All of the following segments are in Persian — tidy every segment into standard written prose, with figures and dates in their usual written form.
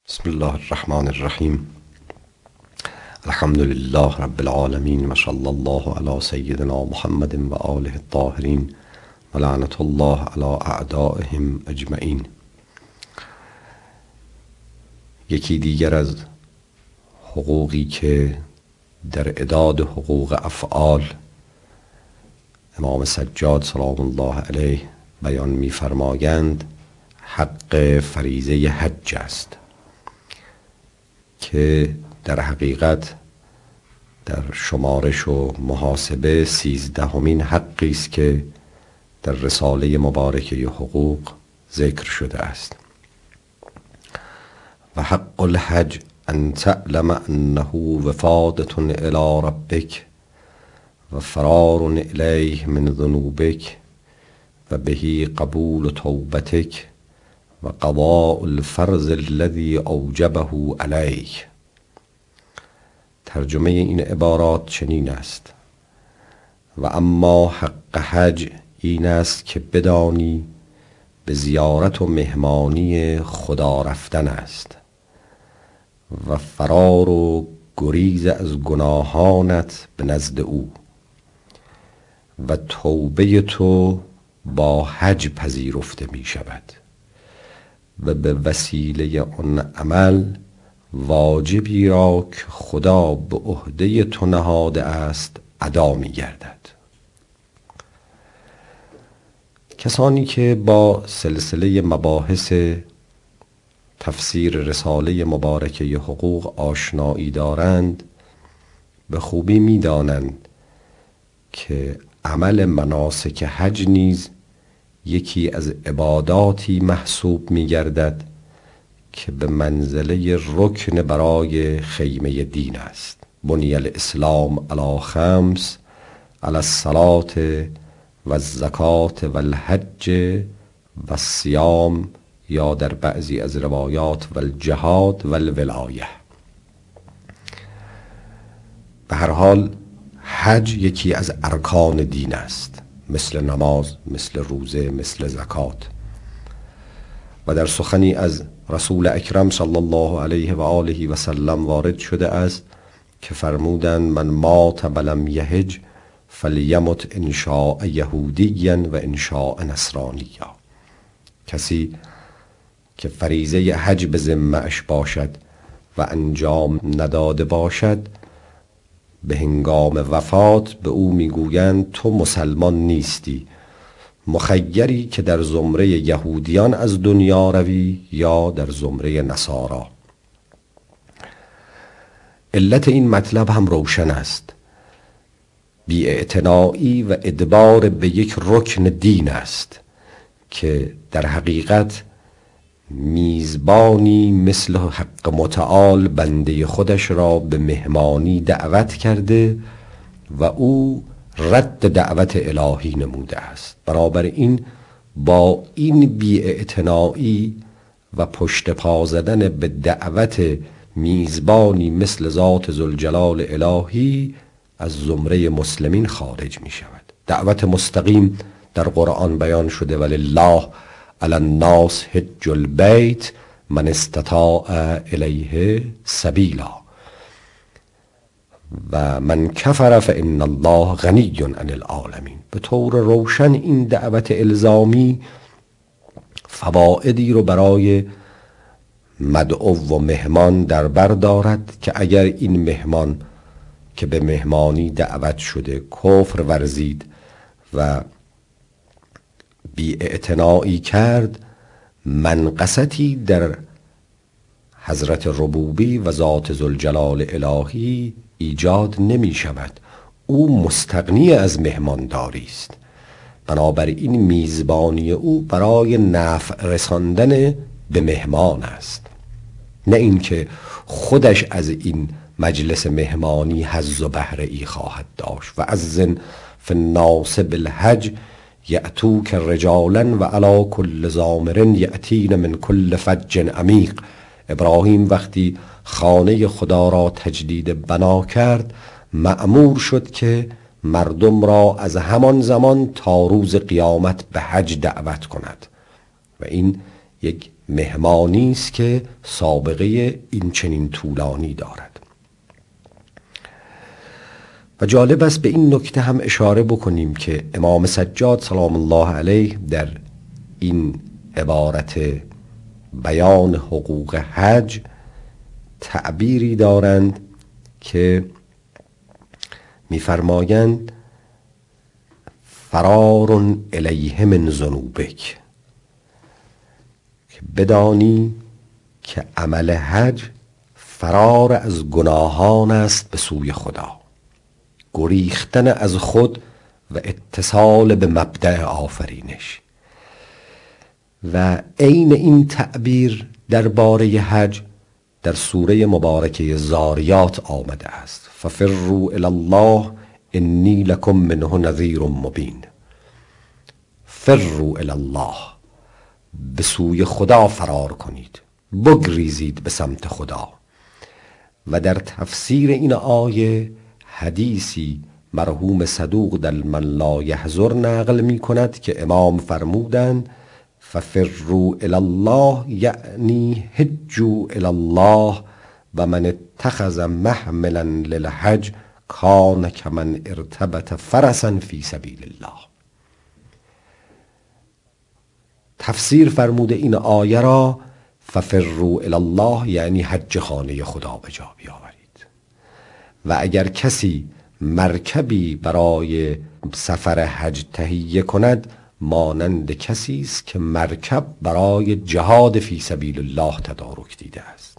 بسم الله الرحمن الرحیم. الحمد لله رب العالمین و صلی الله علی سیدنا محمد و آله الطاهرین و لعنت الله علی اعدائهم اجمعین. یکی دیگر از حقوقی که در اعداد حقوق افعال امام سجاد سلام الله علیه بیان می‌فرمایند حق فریضه حج است که در حقیقت در شمارش و محاسبه 13مین حقی است که در رساله مبارکه حقوق ذکر شده است. و حق الحج ان تعلم انه وفادة الى ربک و فرار الیه من ذنوبک و به قبول توبتک و قضاء الفرض الذي اوجبه علیک. ترجمه این عبارات چنین است: و اما حق حج این است که بدانی به زیارت و مهمانی خدا رفتن است و فرار و گریز از گناهانت به نزد او و توبه تو با حج پذیرفته می شود و به وسیله آن عمل واجبی را که خدا به عهده تو نهاده است ادا می گردد. کسانی که با سلسله مباحث تفسیر رساله مبارکه حقوق آشنایی دارند به خوبی می دانند که عمل مناسک حج نیز یکی از عباداتی محسوب می گردد که به منزله رکن برای خیمه دین است. بنی الاسلام علی خمس، علی الصلاة و الزکات و الحج و الصیام، یا در بعضی از روایات و الجهاد و الولایه. به هر حال حج یکی از ارکان دین است، مثل نماز، مثل روزه، مثل زکات. و در سخنی از رسول اکرم صلی الله علیه و آله و سلم وارد شده است که فرمودند من مات ولم یحج فلیمت ان شاء یهودیا و ان شاء نصرانیا. کسی که فریضه حج به ذمه‌اش باشد و انجام نداده باشد، به هنگام وفات به او میگویند تو مسلمان نیستی، مخیری که در زمره یهودیان از دنیا روی یا در زمره نصارا. علت این مطلب هم روشن است. بی‌اعتنایی و ادبار به یک رکن دین است که در حقیقت میزبانی مثل حق متعال بنده خودش را به مهمانی دعوت کرده و او رد دعوت الهی نموده است. بنابراین با این بی‌اعتنایی و پشت پا زدن به دعوت میزبانی مثل ذات ذوالجلال الهی از زمره مسلمین خارج می شود. دعوت مستقیم در قرآن بیان شده ولله علی الناس حج البیت من استطاع الیه سبیلا و من کفر فان الله غنی عن العالمین. به طور روشن این دعوت الزامی فوائدی رو برای مدعو و مهمان در بر دارد که اگر این مهمان که به مهمانی دعوت شده کفر ورزید و بی‌اعتنایی کرد، منقصتی در حضرت ربوبی و ذات ذوالجلال الهی ایجاد نمی شود. او مستغنی از مهمانداری است. بنابراین میزبانی او برای نفع رساندن به مهمان است، نه اینکه خودش از این مجلس مهمانی حظ و بهره ای خواهد داشت. و اذن فی الناس بالحج یأتوک رجالا و علی کل ضامر یأتین من کل فج عمیق. ابراهیم وقتی خانه خدا را تجدید بنا کرد مأمور شد که مردم را از همان زمان تا روز قیامت به حج دعوت کند و این یک مهمانی است که سابقه این چنین طولانی دارد. و جالب است به این نکته هم اشاره بکنیم که امام سجاد سلام الله علیه در این عبارت بیان حقوق حج تعبیری دارند که می‌فرمایند فرار الیه من ذنوبک، که بدانی که عمل حج فرار از گناهان است به سوی خدا، گریختن از خود و اتصال به مبدأ آفرینش. و عین این تعبیر درباره حج در سوره مبارکه زاریات آمده است: ففروا الی الله انی لکم منه نذیر مبین. فروا الی الله، به سوی خدا فرار کنید، بگریزید به سمت خدا. و در تفسیر این آیه حدیثی مرحوم صدوق در من لا یحضر نقل می کند که امام فرمودند ففروا الی الله یعنی حجوا الی الله و من اتخذ محملا للحج کان کمن ارتبط فرسا فی سبیل الله. تفسیر فرموده این آیه را ففروا الی الله یعنی حج خانه خدا به جا بیاورید. و اگر کسی مرکبی برای سفر حج تهیه کند، مانند کسی است که مرکب برای جهاد فی سبیل الله تدارک دیده است.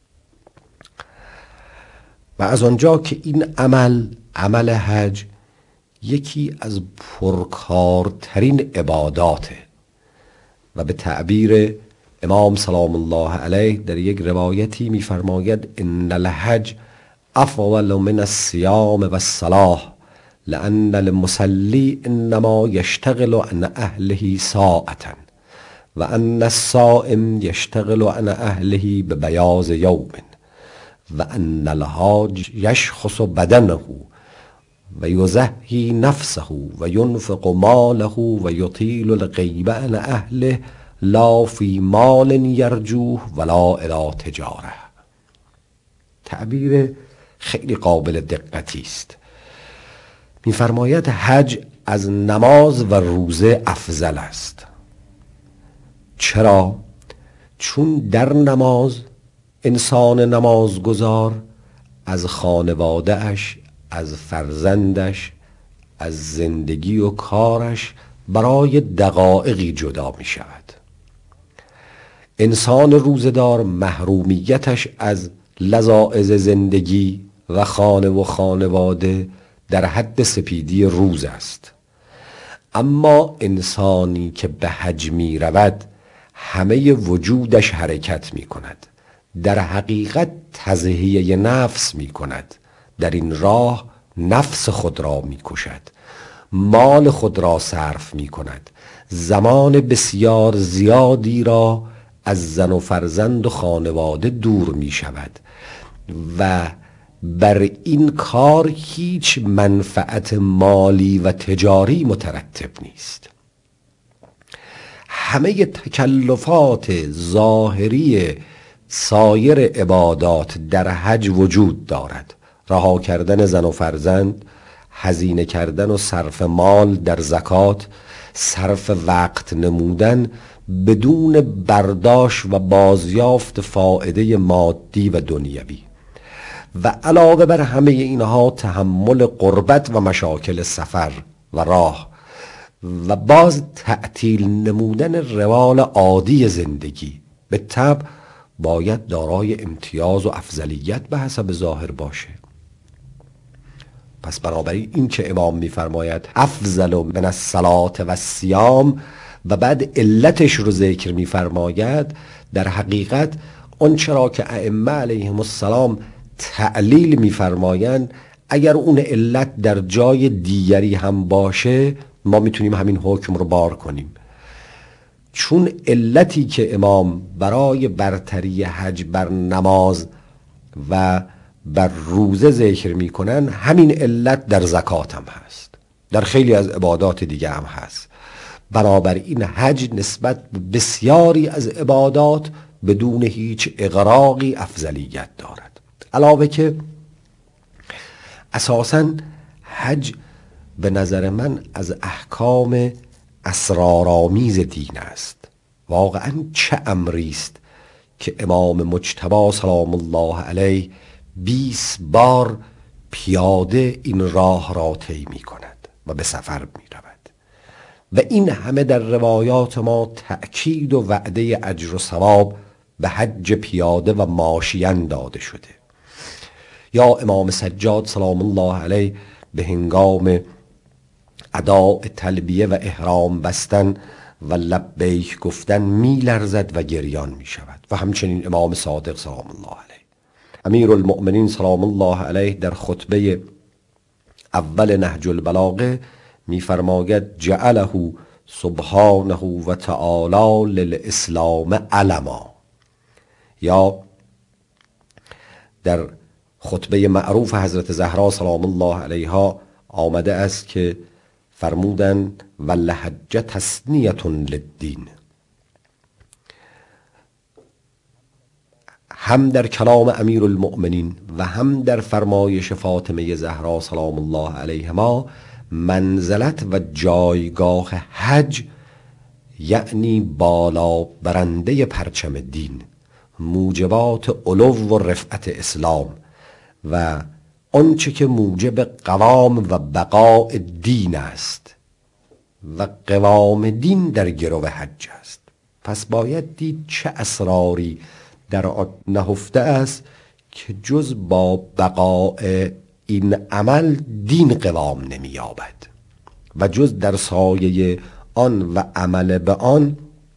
و از آنجا که این عمل حج یکی از پرکارترین عباداته و به تعبیر امام سلام الله علیه در یک روایتی می‌فرماید ان الحج افضل من الصیام و الصلاة لأن المصلی انما یشتغل عن اهله ساعة و ان الصائم یشتغل عن اهله ببیاض یوم و ان الحاج یشخص بدنه و یزهی نفسه و ینفق ماله و یطیل الغیب عن اهله لا فی مال یرجوه ولا الی تجاره. تعبیر خیلی قابل دقتی است. می‌فرماید حج از نماز و روزه افضل است. چرا؟ چون در نماز انسان نمازگزار از خانواده اش، از فرزندش، از زندگی و کارش برای دقایقی جدا می شود. انسان روزدار محرومیتش از لذاذ زندگی و خانه و خانواده در حد سپیدی روز است. اما انسانی که به حج می رود همه وجودش حرکت می کند، در حقیقت تضحیه نفس می کند، در این راه نفس خود را می کشد، مال خود را صرف می کند، زمان بسیار زیادی را از زن و فرزند و خانواده دور می شود و بر این کار هیچ منفعت مالی و تجاری مترتب نیست. همه تکلفات ظاهری سایر عبادات در حج وجود دارد: رها کردن زن و فرزند، هزینه کردن و صرف مال در زکات، صرف وقت نمودن بدون برداشت و بازیافت فائده مادی و دنیوی، و علاوه بر همه اینها تحمل غربت و مشاکل سفر و راه و باز تعطیل نمودن روال عادی زندگی. به طبع باید دارای امتیاز و افضلیت به حسب ظاهر باشه. پس بنابراین این که امام میفرماید افضل من الصلاة و الصیام و بعد علتش رو ذکر میفرماید، در حقیقت اون چرا که ائمه علیهم السلام تعلیل میفرمایند، اگر اون علت در جای دیگری هم باشه ما میتونیم همین حکم رو بار کنیم. چون علتی که امام برای برتری حج بر نماز و بر روزه ذکر میکنن، همین علت در زکات هم هست، در خیلی از عبادات دیگه هم هست. بنابراین حج نسبت به بسیاری از عبادات بدون هیچ اغراقی افضلیت دارد. علاوه که اساساً حج به نظر من از احکام اسرارآمیز دین است. واقعاً چه امری است که امام مجتبی سلام الله علیه 20 بار پیاده این راه را طی می کند و به سفر می رود و این همه در روایات ما تأکید و وعده اجر و ثواب به حج پیاده و ماشیان داده شده. یا امام سجاد سلام الله علیه به هنگام اداء تلبیه و احرام بستن و لبیک گفتن می لرزد و گریان می شود و همچنین امام صادق سلام الله علیه. امیر المؤمنین سلام الله علیه در خطبه اول نهج البلاغه می فرماید جعله سبحانه و تعالی للاسلام علما. یا در خطبه معروف حضرت زهرا سلام الله علیها آمده است که فرمودن والحج تسنیة للدین. هم در کلام امیر المؤمنین و هم در فرمایش فاطمه زهرا سلام الله علیهما منزلت و جایگاه حج یعنی بالا برنده پرچم دین، موجبات علو و رفعت اسلام و آنچه که موجب قوام و بقاء دین است و قوام دین در گرو حج است. پس باید دید چه اسراری در آن نهفته است که جز با بقاء این عمل دین قوام نمی‌یابد و جز در سایه آن و عمل به آن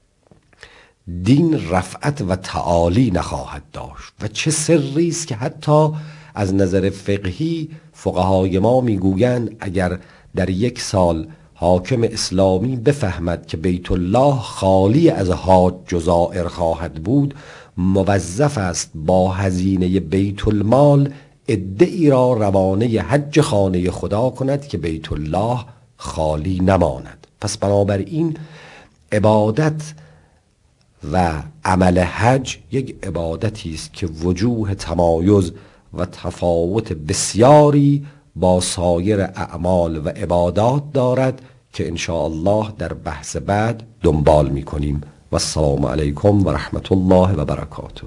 دین رفعت و تعالی نخواهد داشت. و چه سری است که حتی از نظر فقهی فقهای ما میگویند اگر در 1 سال حاکم اسلامی بفهمد که بیت الله خالی از حاج و زائر خواهد بود، موظف است با هزینه بیت المال عده‌ای را روانه حج خانه خدا کند که بیت الله خالی نماند. پس بنابراین عبادت و عمل حج یک عبادتی است که وجوه تمایز و تفاوت بسیاری با سایر اعمال و عبادات دارد که ان شاء الله در بحث بعد دنبال می‌کنیم. و السلام علیکم و رحمت الله و برکاته.